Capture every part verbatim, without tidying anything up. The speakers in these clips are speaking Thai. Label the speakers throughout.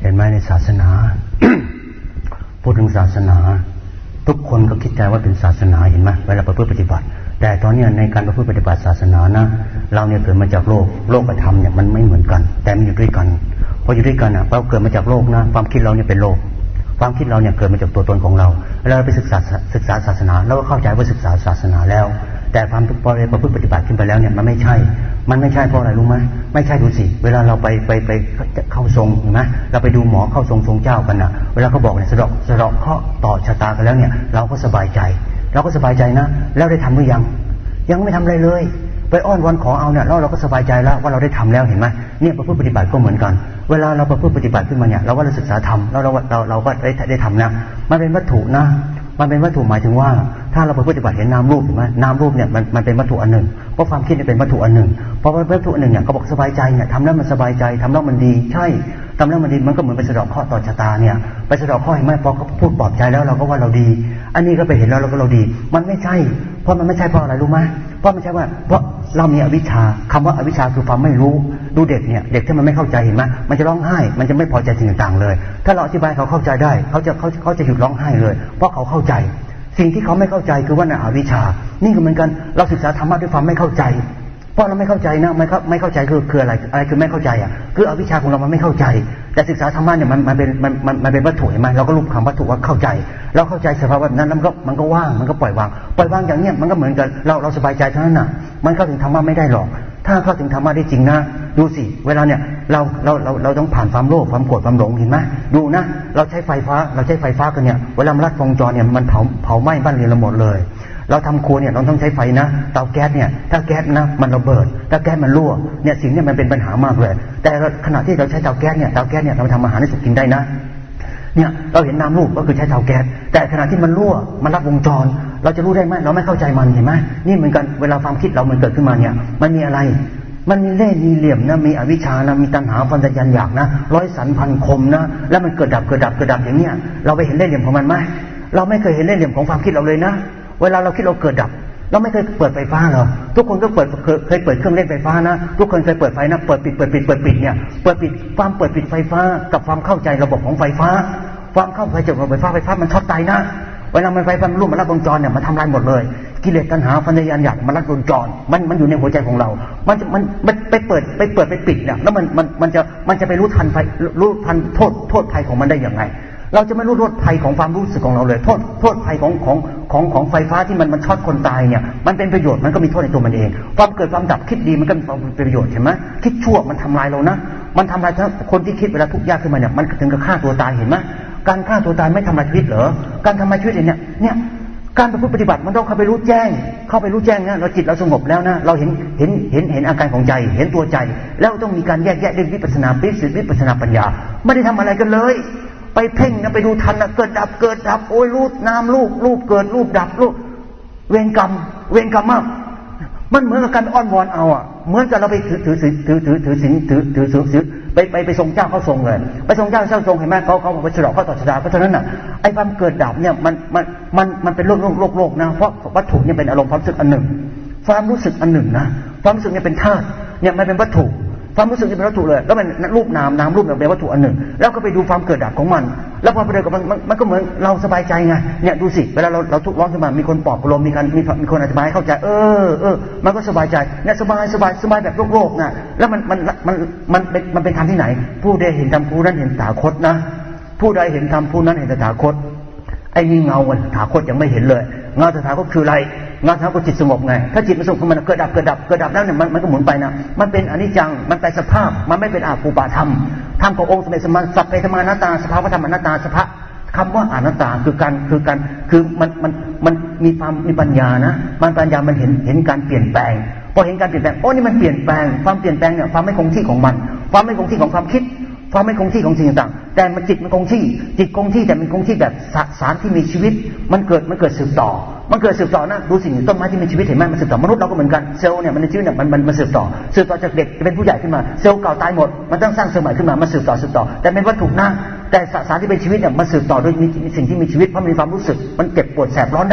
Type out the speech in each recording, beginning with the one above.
Speaker 1: ห็นไหมในศาสนา พูดถึงศาสนาทุกคนก็คิดใจว่าเป็นศาสนาเห็นไหมเวลาประพฤติปฏิบัติแต่ตอนนี้ในการประพฤติปฏิบัติศาสนานะเราเนี่ยเกิดมาจากโลกโลกกับธรรมเนี่ยมันไม่เหมือนกันแต่มันอยู่ด้วยกันพออยู่ด้วยกันอ่ะเราเกิดมาจากโลกนะความคิดเราเนี่ยเป็นโลกความคิดเราเนี่ยเกิดมาจากตัวตนของเราเราไปศึกษาศึกษาศาสนาเราก็เข้าใจว่าศึกษาศาสนาแล้วแต่ความพอประพฤติปฏิบัติขึ้นไปแล้วเนี่ยมันไม่ใช่มันไม่ใช่เพราะอะไรรู้ไหมไม่ใช่ดูสิเวลาเราไปไปไปเข้าทรงเห็นไหมเราไปดูหมอเข้าทรงทรงเจ้ากันนะเวลาเขาบอกเนี่ยสะดอกสะดอกเคาะต่อชะตากันแล้วเนี่ยเราก็สบายใจเราก็สบายใจนะแล้วได้ทำหรือยังยังไม่ทำอะไรเลยไปอ้อนวอนขอเอาเนี่ยแล้วเราก็สบายใจแล้วว่าเราได้ทำแล้วเห็นไหมเนี่ยประพฤติปฏิบัติก็เหมือนกันเวลาเราประพฤติปฏิบัติขึ้นมาเนี่ยเราว่าเราศึกษาธรรมแล้วเราเราเราก็ได้ได้ทำนะมันเป็นวัตถุนะมันเป็นวัตถุหมายถึงว่าถ้าเราประพฤติปฏิบัติเห็นนามรูปเห็นไหมนามรูปเนี่ยมันมันเป็นวัตถุอันหนึ่งเพราะความคิดเนี่ยเป็นวัตถุอันหนึ่งเพราะวัตถุอันหนึ่งเนี่ยเขาบอกสบายใจเนี่ยทำแล้วมันสบายใจทำแล้วมันดีใช่ทำแล้วมันดีมันก็เหมือนไปสะดอกเคราะห์ต่อชะตาเนี่ยไปสะดอกเคราะห์เห็นไหมพอเขาพูดปลอบใจแล้วเราก็ว่าเราดีอันนี้ก็ไปเห็นแล้วเราก็เราดีมันไม่ใช่เพราะมันไม่ใช่เพราะอะไรรู้ไหมเพราะไม่ใช่ว่าเพราะเรามีอวิชชาคำว่าอวิชชาคือความไม่รู้ดูเด็กเนี่ยเด็กที่มันไม่เข้าใจเห็นไหมมันจะร้องไห้มันจะไม่พอใจสิ่งต่างๆเลยถ้าเราอธิบายเขาเข้าใจได้เขาจะเขาเขาจะหยุดร้องไห้เลยเพราะเขาเข้าใจสิ่งที่เขาไม่เข้าใจคือว่าในอวิชชานี่ก็เหมือนกันเราศึกษาธรรมะด้วยความไม่เข้าใจเพราะเราไม่เข้าใจนะไม่เข้าไม่เข้าใจคือคืออะไรอะไรคือไม่เข้าใจอ่ะคืออวิชชาของเรามันไม่เข้าใจแต่ศึกษาธรรมะเนี่ยมันมันเป็นมันมันมันเป็นวัตถุเห็นไหมเราก็รูปคำวัตถุว่าเข้าใจเราเข้าใจสภาวะแบบนั้นมันก็มันก็ว่างมันก็ปล่อยวางปล่อยวางอย่างเนี้ยมันก็เหมือนกันเราเราสบายใจเท่านั้นน่ะมันเข้าถึงธรรมะไม่ได้หรอกถ้าเข้าถึงธรรมะได้จริงนะดูสิเวลาเนี่ยเราเราเราเราต้องผ่านความโลภความโกรธความหลงเห็นไหมดูนะเราใช้ไฟฟ้าเราใช้ไฟฟ้ากันเนี่ยเวลามันลัดวงจรเนี่ยมันเผาเผาไหม้บ้านเรือนเราหมดเลยเราทำครัวเนี่ยเราต้องใช้ไฟนะเตาแก๊สเนี่ยถ้าแก๊สนะมันระเบิดถ้าแก๊สมันรั่วเนี่ยสิ่งนี้มันเป็นปัญหามากเลยแต่ขณะที่เราใช้เตาแก๊สเนี่ยเตาแก๊สเนี่ยเราทำอาหารให้สุกกินได้นะเนี่ยเราเห็นน้ำรูปก็คือใช้เตาแก๊สแต่ขณะที่มันรั่วมันลัดวงจรเราจะรู้ได้ไหมเราไม่เข้าใจมันเห็นไหมนี่เหมือนกันเวลาความคิดเรามันเกิดขึ้นมาเนี่ยมันมีอะไรมันมีเล่ห์มีเหลี่ยมนะมีอวิชชานะมีตัณหาฟันตะยันอยากนะร้อยสันพันคมนะแล้วมันเกิดดับเกิดดับเกิดดับอย่างเนี้ยเราไปเห็นเล่ห์เหลี่ยมของมันไหมเราไม่เคยเห็นเล่ห์เหลี่ยมของความคิดเราเลยนะเวลาเราคิดเราเกิดดับเราไม่เคยเปิดไฟฟ้าเหรอทุกคนก็เปิดเคยเปิดเครื่องเล่นไฟฟ้านะทุกคนเคยเปิดไฟนะเปิดปิดเปิดปิดเปิดปิดเนี่ยเปิดปิดความเปิดปิดไฟฟ้ากับความเข้าใจระบบของไฟฟ้าความเข้าใจระบบไฟฟ้าไฟฟ้ามันช็อตตายนะเวลามันไฟฟ้ามันรั่วมันลัดวงจรเนี่ยมันทำลายหมดเลยกิเลสตัณหาฟันธยานอยากมันลัดวงจรมันมันอยู่ในหัวใจของเรามันมันมันไปเปิดไปเปิดไปปิดเนี่ยแล้วมันมันมันจะมันจะไปรู้ทันไฟรู้ทันโทษโทษภัยของมันได้อย่างไรเราจะไม่รู้โทษภัยของความรู้สึกของเราเลยโทษโทษภัยของของของของไฟฟ้าที่มันมันช็อตคนตายเนี่ยมันเป็นประโยชน์มันก็มีโทษในตัวมันเองความเกิดความดับคิดดีมันก็มีประโยชน์ใช่ไหมคิดชั่วมันทำลายเรานะมันทำลายคนที่คิดเวลาทุกข์ยากขึ้นมาเนี่ยมันถึงกับฆ่าตัวตายเห็นไหมการฆ่าตัวตายไม่ทำลายชีวิตเหรอการทำลายชีวิตเนี่ยเนี่ยการประพฤติปฏิบัติมันต้องเข้าไปรู้แจ้งเข้าไปรู้แจ้งนะเราจิตเราสงบแล้วนะเราเห็นเห็นเห็นเห็นอาการของใจเห็นตัวใจแล้วต้องมีการแยกแยะด้วยวิปัสสนาปิสิวิปัสสนาปัญญาไม่ได้ทำอะไรกันเลยไปเพ่งนะไปดูทันนะเกิดดับเกิดดับโอ้ยรูปนามรูปรูปเกิดรูปดับรูปเวรกรรมเวรกรรมมากมันเหมือนกับการอ้อนวอนเอาอ่ะเหมือนกับเราไปถือถือถือถือถือถือศีลถือถือถือไปไปไปทรงเจ้าเขาทรงเลยไปทรงเจ้าเจ้าทรงเห็นไหมเขาเขาไปฉลองเขาต่อชะตาเพราะฉะนั้นน่ะไอ้ความเกิดดับเนี่ยมันมันมันมันเป็นโลกโลกโลกโลกนะเพราะวัตถุเนี่ยเป็นอารมณ์ความรู้สึกอันหนึ่งความรู้สึกอันหนึ่งนะความรู้สึกเนี่ยเป็นธาตุเนี่ยมันเป็นวัตถุความรู้สึกนี่เป็นวัตถุเลยแล้วมันรูปนามนามรูปเนี่ยเป็นวัตถุอันหนึ่งแล้วก็ไปดูความเกิดดับของมันแล้วพอไปเดินกับมันมันก็เหมือนเราสบายใจไงเนี่ยดูสิเวลาเราเราทุกข์ร้อนขึ้นมามีคนปลอบประโลมมีการมีมีคนอธิบายให้เข้าใจเออเออมันก็สบายใจเนี่ยสบายสบายสบายแบบโลกโลกนะแล้วมันมันมันมันเป็นมันเป็นธรรมที่ไหนผู้ใดเห็นธรรมผู้นั้นเห็นตถาคตนะผู้ใดเห็นธรรมผู้นั้นเห็นตถาคตไอ้นี่เงาตถาคตยังไม่เห็นเลยเงาตถาคตคืออะไรเงาตถาคตจิตสงบไงถ้าจิตมันสงบมันเกิดดับเกิดดับเกิดดับแล้วเนี่ยมันมันก็หมุนไปนะมันเป็นอนิจจังมันแปลสภาพมันไม่เป็นอาภูปาธรรมธรรมขององค์สมเด็จสมมาสัพเพธรรมานัตตาสภาวะธรรมอนัตตาสภาคำว่าอนัตตาคือการคือการคือมันมันมันมีความมีปัญญานะมันปัญญามันเห็นเห็นการเปลี่ยนแปลงพอเห็นการเปลี่ยนแปลงโอ้นี่มันเปลี่ยนแปลงความเปลี่ยนแปลงเนี่ยความไม่คงที่ของมันความไม่คงที่ของความคิดความไม่คงที่ของสิ่งต่างๆแต่มันจิตมันคงที่จิตคงที่แต่มันคงที่แบบสารที่มีชีวิตมันเกิดมันเกิดสืบต่อมันเกิดสืบต่อนะดูสิ่งต้นไม้ที่มีชีวิตเห็นไหมมันสืบต่อมนุษย์เราก็เหมือนกันเซลล์เนี่ยมันในชีวิตเนี่ยมันมันมันสืบต่อสืบต่อจากเด็กเป็นผู้ใหญ่ขึ้นมาเซลล์เก่าตายหมดมันต้องสร้างเซลล์ใหม่ขึ้นมามันสืบต่อสืบต่อแต่เป็นวัตถุนะแต่สารที่เป็นชีวิตเนี่ยมันสืบต่อโดยมีสิ่งที่มีชีวิตเพราะมีความรู้สึกมันเจ็บปวดแสบร้อนได้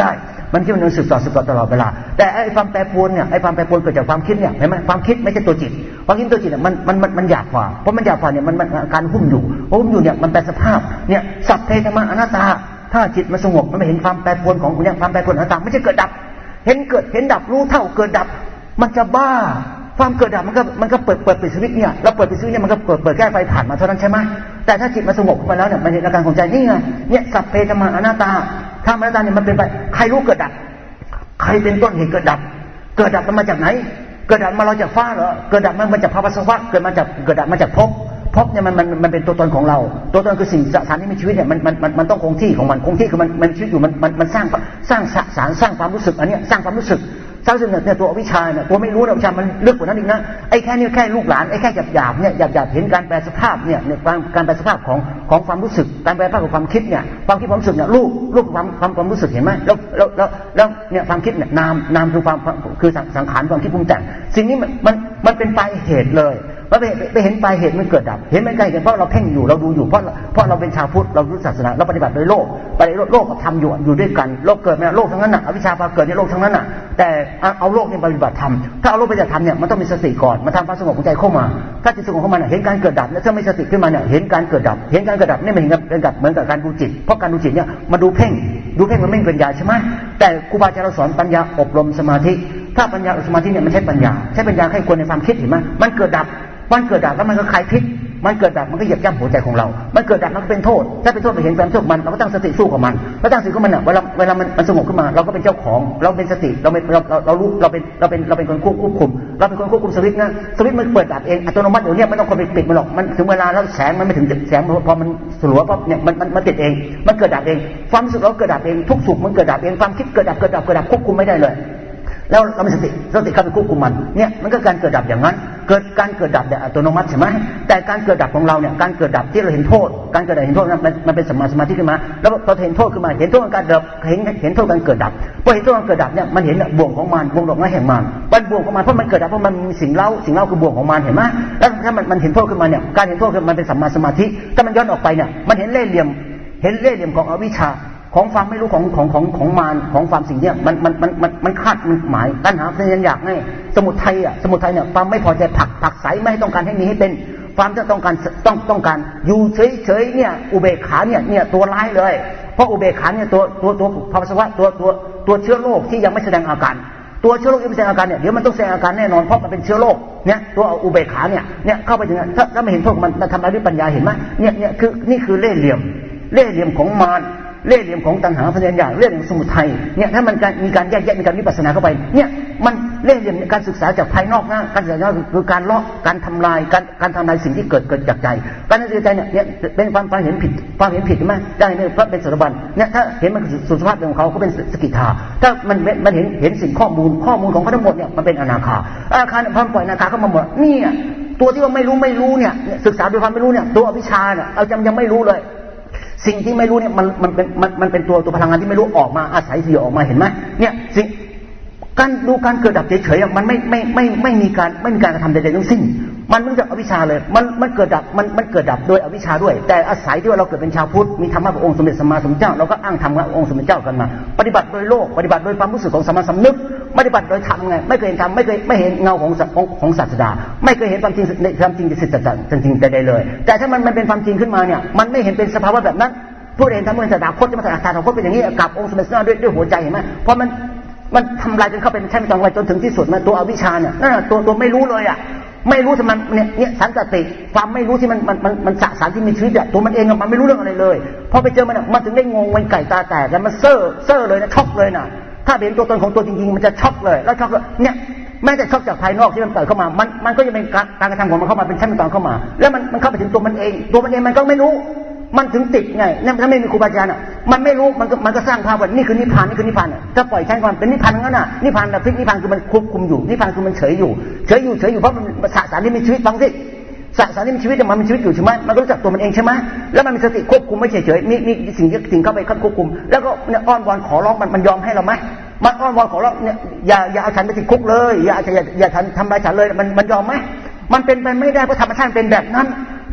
Speaker 1: มันคิดมันสืบต่อสืบต่อตลอดเวลาแต่ไอ้ความแปรปรวนเนี่ยไอ้ความแปรปรวนเกิดจากความคิดเนี่ยเห็นไหมความคิดไม่ใช่ตัวจิตความคิดตัวจิตเนี่ยมันมันมันหยาบกว่าเพราะมันหยาบกว่าเนี่ยมันมันการหุ้มอยู่หุ้มอยู่เนี่ยมันแปลสภาพเนี่ยสัพเพธรรมะอนัตตาถ้าจิตมันสงบมันไม่เห็นความแปรปรวนของเนี่ยความแปรปรวนอนัตตาไม่ใช่เกิดดับเห็นเกิดเห็นดับรู้เท่าเกิดดับมันจะบ้าความเกิดดับมันก็มันก็เปิดเปิดปิดสวิตช์เนี่ยเราเปิดปิดสวิตช์เนี่ยมันก็เปิดเปิดแก้ไฟผ่านมาเท่านั้นใช่ไหมแต่ถ้าจิตมันสงบไปแล้วเนี่ยมันเห็นอาการของใจนี่ไงเนี่ยสัพเพธรรมะอนัตตาธรรมอนัตตาเนี่ยมันเป็นไปใครรู้เกิดดับใครเป็นต้นเหตุเกิดดับเกิดดับมันมาจากไหนเกิดดับมาเราจากฟ้าเหรอเกิดดับมันมาจากภาวะสภาวะเกิดมาจากเกิดดับมาจากภพภพเนี่ยมันมันมันเป็นตัวตนของเราตัวตนคือสิ่งสสารที่มีชีวิตเนี่ยมันมันมันมันต้องคงที่ของมันคงที่คือมันมันชีวิตอยู่มันมันมันสร้างสร้างสสารสร้างความรู้สึกอันนี้สร้างความรู้สึกสร้างสิ่งเนี่ยตัวอวิชชาเนี่ยตัวไม่รู้เนี่ยอวิชชามันลึกกว่านั้นอีกนะไอ้แค่นี้แค่ลูกหลานไอ้แค่หยาบหยาบเนี่ยหยาบหยาบเห็นการแปลสภาพเนี่ยในการการแปลสภาพของของความรู้สึกการแปลสภาพของความคิดเนี่ยความคิดความรู้สึกเนี่ยรูปรูปความความความรู้สึกเห็นไหมแล้วแล้วแล้วแล้วเนี่ยความคิดเนี่ยนามนามคือความคือสังขารความคิดปรุงแต่งสิ่งนี้มันมันมันเป็นปลายเหตุเลยว่าไปไปเห็นปลายเหตุมันเกิดดับเห็นไม่ใกล้กันเพราะเราเพ่งอยู่เราดูอยู่เพราะเพราะเราเป็นชาวพุทธเรารู้ศาสนาเราปฏิบัติโดยโลกปฏิบัติโลกกับธรรมอยู่อยู่ด้วยกันโลกเกิดมาโลกทั้งนั้นน่ะอวิชชาพาเกิดในโลกทั้งนั้นน่ะแต่เอาโลกนี่ปฏิบัติธรรมถ้าเอาโลกปฏิบัติธรรมเนี่ยมันต้องมีสติก่อนมันทำความสงบของใจเข้ามาถ้าจิตสงบเข้ามาเนี่ยเห็นการเกิดดับแล้วถ้าไม่สติขึ้นมาเนี่ยเห็นการเกิดดับเห็นการเกิดดับนี่มันเห็นกับเป็นกับเหมือนกับการดูจิตเพราะการดูจิตเนี่ยมาดูเพ่งดูเพ่งมันไม่เป็นปัญญาใช่ไหมแต่ครูบาอาจารย์เราสอนปัญญาอบรมสมาธิถ้าปัญญาอบรมสมาธิเนี่ยมันใช้ปัญญาใช้ปัญญาให้คนในความคิดเห็นไหมมันเกิดดับมันเกิดดับแล้วมันก็คลายพิษมันเกิดดับมันก็เหยียบย่ำหัวใจของเรามันเกิดดับมันก็เป็นโทษถ้าเป็นโทษไปเห็นเป็นโทษมันเราก็ตั้งสติสู้กับมันแล้วตั้งสติกับมันเนี่ยเวลาเวลามันมันสงบขึ้นมาเราก็เป็นเจ้าของเราเป็นสติเราเป็นเราเราเรารู้เราเป็นเราเป็นเราเป็นคนควบคุมเราเป็นคนควบคุมสวิตช์นะสวิตช์มันเปิดดับเองอัตโนมัติเดี๋ยวนี้ไม่ต้องคนไปปิดมันหรอกมันถึงเวลาแล้วแสงมันไม่ถึงแสงพอมันสลัวปั๊บเนี่ยมันมันมันติดเองมันเกิดดับเองความรู้สึกเราเกิดดับเองทุกสุขมันเกิดดับเองความคิดเกิดดับเกิดดับเกิดดับควบคุมไม่ได้เลยแล้วเรามีสติสติเข้าไปควบคุมมันเนี่ยมันก็การเกิดดับอย่างนั้นเกิดการเกิดดับแบบอัตโนมัติใช่ไหมแต่การเกิดดับของเราเนี่ยการเกิดดับที่เราเห็นโทษการเกิดดับเห็นโทษนั้นมันเป็นสัมมาสมาธิขึ้นมาแล้วพอเห็นโทษขึ้นมาเห็นโทษการดับเห็นเห็นโทษการเกิดดับพอเห็นโทษการเกิดดับเนี่ยมันเห็นบ่วงของมันบ่วงดอกไม้แห่งมันมันบ่วงของมันเพราะมันเกิดดับเพราะมันมีสิ่งเล่าสิ่งเล่าคือบ่วงของมันเห็นไหมแล้วถ้ามันมันเห็นโทษขึ้นมาเนี่ยการเห็นโทษมันเป็นสัมมาสมาธิถ้ามันย้อนออกไปเนี่ยมันเห็นเล่ห์เหลี่ยมเห็นเล่ห์เหลี่ยมของอวิชชาของความไม่รู้ของของของของมารของความสิ่งเนี้ยมันมันมันมันมันคาดมันหมายตัณหาพยายามอยากให้สมุทัยอ่ะสมุทัยเนี่ยความไม่พอใจผลักผลักไสไม่ต้องการให้มีให้เป็นความที่ต้องการต้องต้องการอยู่เฉยๆเนี่ยอุเบกขาเนี่ยเนี่ยตัวร้ายเลยเพราะอุเบกขาเนี่ยตัวตัวตัวภาวะสวะตัวตัวตัวเชื้อโรคที่ยังไม่แสดงอาการตัวเชื้อโรคที่ไม่แสดงอาการเนี่ยเดี๋ยวมันต้องแสดงอาการแน่นอนเพราะมันเป็นเชื้อโรคเนี่ยตัวอุเบกขาเนี่ยเนี่ยเข้าไปถึงถ้าถ้าไม่เห็นโทษมันมันทำอะไรด้วยปัญญาเห็นไหมเนี่ยเนี่ยคือนี่คือเล่ห์เหลี่ยมเล่ห์เหลี่ยมของมารเล่ห์เหลี่ยมของตัณหาพยายามเล่ห์เหลี่ยมสมุทัยเนี่ยถ้ามันการมีการแยกแยะมีการวิปัสสนาเข้าไปเนี่ยมันเล่ห์เหลี่ยมการศึกษาจากภายนอกนะการศึกษาคือการเลาะการทำลายการการทำลายสิ่งที่เกิดเกิดจากใจการศึกษาใจเนี่ยเป็นความความเห็นผิดความเห็นผิดใช่ไหมได้เนี่ยเพราะเป็นสารบัญเนี่ยถ้าเห็นมันสุสภาพของเขาเขาเป็นสกิทาถ้ามันมันเห็นเห็นสิ่งข้อมูลข้อมูลของเขาทั้งหมดเนี่ยมันเป็นอนาคาอนาคาเนี่ยพอปล่อยอนาคาเข้ามาหมดเนี่ยตัวที่ว่าไม่รู้ไม่รู้เนี่ยศึกษาด้วยความไม่รู้เนี่ยตัวอวิชชาเนี่ยเราจำยังไม่รู้เลยสิ่งที่ไม่รู้เนี่ยมันมันเป็นมันมันเป็นตัวตัวพลังงานที่ไม่รู้ออกมาอาศัยที่ออกมาเห็นไหมเนี่ยสิ่งการดูการเกิดดับเฉยๆมันไม่ไม่ไม่ไม่มีการไม่มีการกระทำใดๆทั้งสิ้นมันไม่จากอวิชชาเลยมันมันเกิดดับมันมันเกิดดับโดยอวิชชาด้วยแต่อาศัยที่ว่าเราเกิดเป็นชาวพุทธมีธรรมะขององค์สมเด็จสัมมาสัมพุทธเจ้าเราก็อ้างธรรมะองค์สมเด็จเจ้ากันมาปฏิบัติโดยโลกปฏิบัติโดยความรู้สึกของสัมมาสัมนึกปฏิบัติโดยธรรมไงไม่เคยเห็นธรรมไม่เคยไม่เห็นเงาของของของศาสดาไม่เคยเห็นความจริงในความจริงในสิ่งต่างๆจริงๆใดๆเลยแต่ถ้ามันมันเป็นความจริงขึ้นมาเนี่ยมันไม่เห็นเป็นสภาวะแบบนั้นผู้เรียนทำเมื่อศาสนาคตจะมาศาสนาคตเป็นอย่างนี้กับองค์สมเด็จพระสัมมาสัมพุทธเจ้าด้วยด้วยหัวใจเห็นไหมเพราะมันมันทำลายจนเข้าไปใช้ไม่ต้องไว้จนถึงที่สุดนะตัวอวิชชาเนี่ยนั่นตัวตัวไม่รู้เลยอ่ะไม่รู้ที่มันเนี่ยเนี่ยสันตติความไม่รู้ที่มันมันมันมันสสารที่มีชีวิตอ่ะตัวมันเองมันไม่รู้เรื่องอะไรเลยพอไปเจอมันมันถึงได้งงมันไก่ตาแตกแล้วมันเซ่อเซ่อเลยนะช็อกเลยนะถ้าเห็นตัวตนของตัวจริงๆมันจะช็อกเลยแล้วช็อกเนี่ยแม้แต่ช็อกจากภายนอกที่มันเปิดเข้ามามันมันก็จะเป็นการกระทำของมันเข้ามาเป็นชั้นเป็นตอนเข้ามาแล้วมันมันเข้าไปถึงตัวมันเองตัวมันเองมันก็ไม่รู้มันถึงติดไงนั่นถ้าไม่มีครูบาอาจารย์อ่ะมันไม่รู้มันก็มันก็สร้างภาพว่านี่คือนิพพานนี่คือนิพพานถ้าปล่อยใช้ก่อนเป็นนิพพานงั้นน่ะนิพพานแบบพลิกนิพพานคือมันควบคุมอยู่นิพพานคือมันเฉยอยู่เฉยอยู่เฉยอยู่เพราะมันสสารที่มีชีวิตฟังสิสสารที่มีชีวิตมันมีชีวิตอยู่ใช่ไหมมันก็รู้จักตัวมันเองใช่ไหมแล้วมันมีสติควบคุมไม่เฉยเฉยมีมีสิ่งที่สิ่งเข้าไปควบคุมแล้วก็เนี่ยอ้อนวอนขอร้องมันมันยอมให้เราไหมมันอ้อนวอนขอร้องเนี่ยอย่าอย่าเอาฉันไปติดคุกเลยอย่าอย่าอย่าทำทำลายฉันเลยมันมันยอมไหมมันเป็นไปไม่ได้เพราะธรรมชาติเป็นแบบนั้น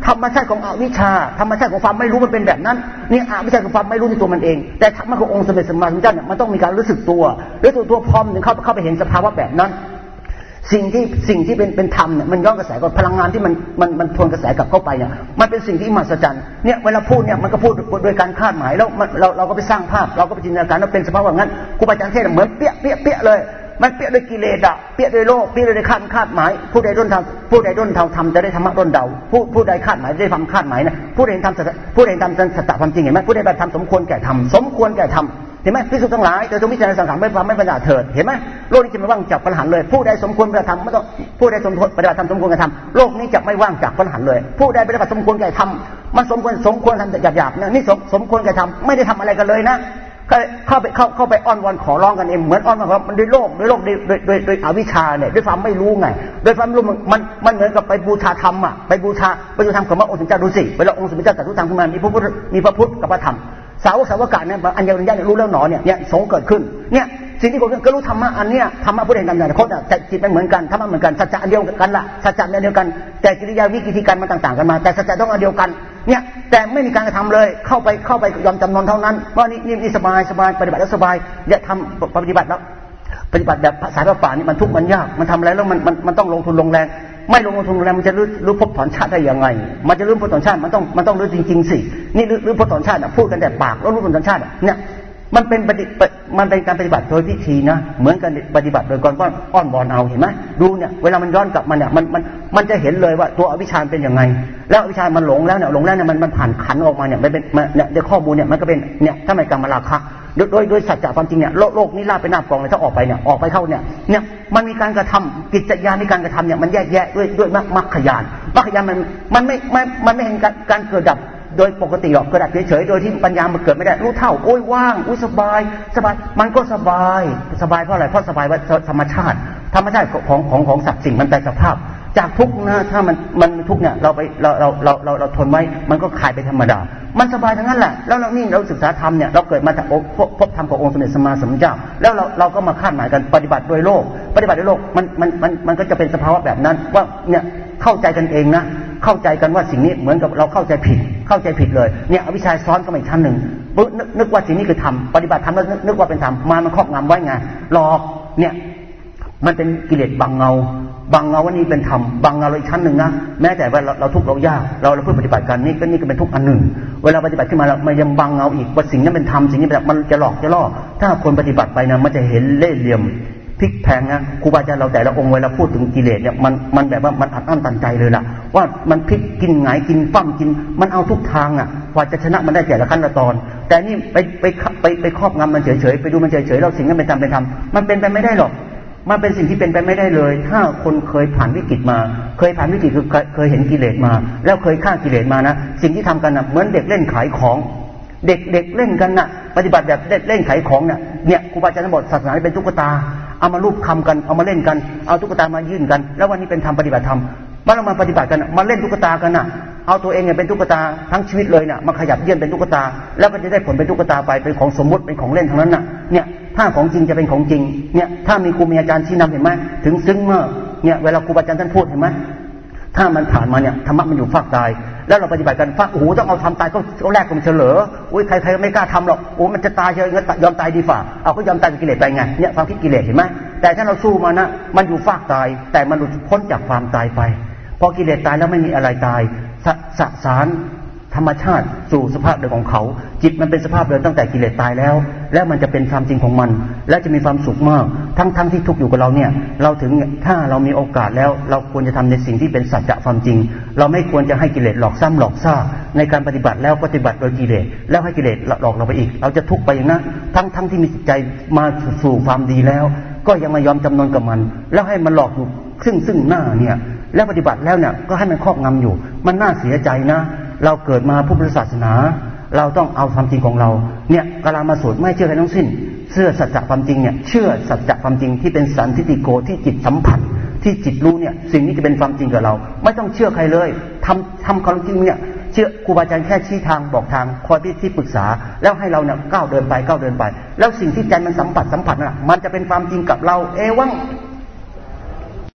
Speaker 2: ธรรมชาติของอวิชชาธรรมชาติของความไม่รู้มันเป็นแบบนั้นนี่อวิชชาของความไม่รู้ในตัวมันเองแต่ธรรมะขององค์สมเด็จสัมมาสัมพุทธเจ้าเนี่ยมันต้องมีการรู้สึกตัวรู้สึกตัวพร้อมถึงเข้าเข้าไปเห็นสภาวะแบบนั้นสิ่งที่สิ่งที่เป็นเป็นธรรมเนี่ยมันย้อนกระแสกับพลังงานที่มันมันมันทวนกระแสกลับเข้าไปเนี่ยมันเป็นสิ่งที่มหัศจรรย์เนี่ยเวลาพูดเนี่ยมันก็พูดโดยการคาดหมายแล้วเราเราก็ไปสร้างภาพเราก็ไปจินตนาการว่าเป็นสภาวะงั้นครูบาอาจารย์เทศเหมือนเปี้ยเปี้ยเปี้ยเลยมันเปี้ยด้วยกิเลสอะเปี้ยด้วยโลกเปี้ยด้วยคาดคาดหมายผู้ใดด้นทำผู้ใดด้นเท่าทำจะได้ธรรมะด้นเดาผู้ผู้ใดคาดหมายได้ทำคาดหมายนะผู้ใดทำผู้ใดทำสัจธรรมจริงเห็นไหมผู้ใดแบบทำสมควรแก่ทำสมควรแก่ทำเห็นไหมภิกษุทั้งหลายเธอจงพิจารณาสังขารไม่ความไม่บรรดาเถิดเห็นไหมโลกนี้จะไม่ว่างจากพระอรหันต์เลยผู้ใดสมควรปฏิบัติธรรมไม่ต้องผู้ใดสมควรปฏิบัติธรรมสมควรแก่ธรรมโลกนี้จะไม่ว่างจากพระอรหันต์เลยผู้ใดปฏิบัติสมควรแก่ธรรมมันสมควรสมควรทำแต่หยาบๆนะนี่สมสมควรแก่ธรรมไม่ได้ทำอะไรกันเลยนะเข้าไปเข้าเข้าไปอ้อนวอนขอร้องกันเองเหมือนอ้อนวอนว่ามันด้วยโลกด้วยโลกด้วยด้วยด้วยอวิชชาเนี่ยด้วยความไม่รู้ไงด้วยความไม่รู้มันมันเหมือนกับไปบูชาธรรมอ่ะไปบูชาไปบูชาธรรมของพระองค์สมเด็จดูสิเวลาองค์สมเด็จตรัสรู้ธรรมขึ้นมามีพระพุทธมีพระพุทธกับพระธรรมสาวกสาวกะเนี่ยอัญญาณญาณรู้แล้วหนอเนี่ยเนี่ยสงเกิดขึ้นเนี่ยสิ่งที่เกิดขึ้นก็รู้ธรรมะอันเนี้ยธรรมะพุทธธรรมอย่างโคตรแต่จิตไม่เหมือนกันธรรมะเหมือนกันสัจจะอันเดียวกันละสัจจะอันเดียวกันแต่กิริยาวิธีการมันต่างๆกันมาแต่สัจจะต้องอันเดียวกันเนี่ยแต่ไม่มีการกระทำเลยเข้าไปเข้าไปยอมจำนนเท่านั้นว่านี่นี่สบายสบายปฏิบัติแล้วสบายเนี่ยทำปฏิบัติแล้วปฏิบัติแบบสายป่านี่มันทุกข์มันยากมันทำอะไรแล้วมันมันมันต้องลงทุนลงแรงไม่ลงทุนลงแรงมันจะรู้รู้พบถอนชาติได้ยังไงมันจะรู้พบถอนชาติมันต้องมันต้องรู้จริงๆสินี่รู้พบถอนชาติพูดกันแต่ปากแล้วรู้พบถอนชาติเนี่ยมันเป็นปฏิมันเป็นการปฏิบัติโดยพิธีนะเหมือนกันปฏิบัติโดยก่อนว่าอ้อนวอนเอาเห็นไหมดูเนี่ยเวลามันย้อนกลับมาเนี่ยมันมันมันจะเห็นเลยว่าตัวอวิชชาเป็นยังไงแล้วอวิชชามันหลงแล้วเนี่ยหลงแล้วเนี่ยมันมันผ่านขันออกมาเนี่ยมันเป็นเนี่ยในข้อมูลเนี่ยมันก็เป็นเนี่ยถ้าไม่กรรมราคะโดยโดยโดยสัจจะความจริงเนี่ยโลกโลกนี้ลาบไปหน้ากองเลยถ้าออกไปเนี่ยออกไปเข้าเนี่ยเนี่ยมันมีการกระทำกิจญาณในการกระทำเนี่ยมันแยกแยะด้วยด้วยมรรคมรรคญาณมรรคญาณมันมันไม่ไม่มันไม่เห็นการเกิดดับโดยปกติหรอกเกิดดับเฉยๆโดยที่ปัญญามันเกิดไม่ได้รู้เท่าโอ้ยว่างอุ้ยสบายสบายมันก็สบายสบายเพราะอะไรเพราะสบายว่าธรรมชาติธรรมชาติของของของสัตว์สิ่งมันแปลสภาพจากทุกนะถ้ามันมันทุกเนี่ยเราไปเราเราเราเราเราทนไว้มันก็คลายไปธรรมดามันสบายทั้งนั้นแหละแล้วเรานี่เราศึกษาธรรมเนี่ยเราเกิดมาจากพบธรรมขององค์สมเด็จสัมมาสัมพุทธเจ้าแล้วเราเราก็มาคาดหมายกันปฏิบัติโดยโลกปฏิบัติโดยโลกมันมันมันมันก็จะเป็นสภาวะแบบนั้นว่าเนี่ยเข้าใจกันเองนะเข้าใจกันว่าสิ่งนี้เหมือนกับเราเข้าใจผิดเข้าใจผิดเลยเนี่ยอวิชชาซ้อนเข้ามาอีกชั้นหนึ่งนึกว่าสิ่งนี้คือธรรมปฏิบัติธรรมแล้วนึกว่าเป็นธรรมมามันครอบงำไว้ไงหลอกเนี่ยมันเป็นกิเลสบังเงาบังเงาว่านี่เป็นธรรมบังเงาเราอีกชั้นหนึ่งนะแม้แต่ว่าเราเราทุกข์เรายากเราเราเพื่อปฏิบัติกันนี่ก็นี่ก็เป็นทุกข์อันหนึ่งเวลาปฏิบัติขึ้นมาเรามันยังบังเงาอีกว่าสิ่งนั้นเป็นธรรมสิ่งนี้แบบมันจะหลอกจะล่อถ้าคนปฏิบัติไปนะมันจะเห็นเล่ห์เหลี่ยมพลิกแพงนะครูบาอาจารย์เราแต่ละองค์เวลาพูดถึงกิเลสเนี่ยมันมันแบบว่ามันอัดอั้นตันใจเลยล่ะว่ามันพลิกกินหงายกินปั้มกินมันเอาทุกทางอ่ะกว่าจะชนะมันได้แต่ละขั้นละตอนแต่นี่ไปไปไปไปครอบงำมันเฉยๆไปดูมันเฉยๆเราสิ่งนั้นเป็นธรรมเป็นธรรมมันเป็นไปไม่ได้หรอกมันเป็นสิ่งที่เป็นไปไม่ได้เลยถ้าคนเคยผ่านวิกฤตมาเคยผ่านวิกฤตคือเคยเห็นกิเลสมาแล้วเคยฆ่ากิเลสมานะสิ่งที่ทำกันนะเหมือนเด็กเล่นขายของเด็กเด็กเล่นกันนะปฏิบัติแบบเล่นขายของเนี่ยเนี่ยครูบาอาจารย์บอกศาสนาเป็นตุ๊กตาเอามาลูบคำกันเอามาเล่นกันเอาตุ๊กตามายื่นกันแล้ววันนี้เป็นธรรมปฏิบัติธรรมเมื่อเรามาปฏิบัติกันมาเล่นตุ๊กตากันน่ะเอาตัวเองเนี่ยเป็นตุ๊กตาทั้งชีวิตเลยเนี่ยมาขยับเยื่อนเป็นตุ๊กตาแล้วก็จะได้ผลเป็นตุ๊กตาไปเป็นของสมมุติเป็นของเล่นทั้งนั้นน่ะเนี่ยถ้าของจริงจะเป็นของจริงเนี่ยถ้ามีครูมีอาจารย์ชี้นำเห็นไหมถึงซึ้งมากเนี่ยเวลาครูอาจารย์ท่านพูดเห็นไหมถ้ามันผ่านมาเนี่ยธรรมะมันอยู่ฟากตายแล้วเราปฏิบัติกันฟากโอ้โหต้องเอาทำตายก็ก็แรกก็มันเฉลออุ้ยใครใครไม่กล้าทำหรอกโอ้มันจะตายเฉยงั้นยอมตายดีฝ่าเอาก็ยอมตายกับกิเลสไปไงเนี่ยความคิดกิเลสเห็นไหมแต่ถ้าเราสู้มานะมันอยู่ฟากตายแต่มันหลุดพ้นจากความตายไปพอกิเลสตายแล้วไม่มีอะไรตายสสารธรรมชาติสู่สภาพเดิมของเขาจิตมันเป็นสภาพเดิมตั้งแต่กิเลสตายแล้วแล้วมันจะเป็นความจริงของมันและจะมีความสุขมากทั้งๆ ท, ที่ทุกข์อยู่กับเราเนี่ยเราถึงถ้าเรามีโอกาสแล้วเราควรจะทำในสิ่งที่เป็นสัจจะความจริงเราไม่ควรจะให้กิเลสหลอกซ้ำหลอกซ่าในการปฏิบัติแล้วปฏิบัติโดยกิเลสแล้วให้กิเลสหลอกเราไปอีกเราจะทุกข์ไปอย่างนั้นทั้งๆ ท, ที่มีจิตใจมาสู่ความดีแล้วก็ยังมายอมจำนนกับมันแล้วให้มันหลอกอยู่ซึ่งซึ่งหน้าเนี่ยแล้วปฏิบัติแล้วเนี่ยก็ให้มันครอบงำอยู่มันน่าเสียใจนะเราเกิดมาพุทธศาสนาเราต้องเอาความจริงของเราเนี่ยกาลามาสูตรไม่เชื่อใครทั้งสิ้นเชื่อสัจจะความจริงเนี่ยเชื่อสัจจะความจริงที่เป็นสันทิฏฐิโกที่จิตสัมผัสที่จิตรู้เนี่ยสิ่งนี้จะเป็นความจริงกับเราไม่ต้องเชื่อใครเลยทำทำความจริงเนี่ยเชื่อครูบาอาจารย์แค่ชี้ทางบอกทางคอยที่ปรึกษาแล้วให้เราเนี่ยก้าวเดินไปก้าวเดินไปแล้วสิ่งที่ใจมันสัมผัสสัมผัสน่ะมันจะเป็นความจริงกับเราเอวัง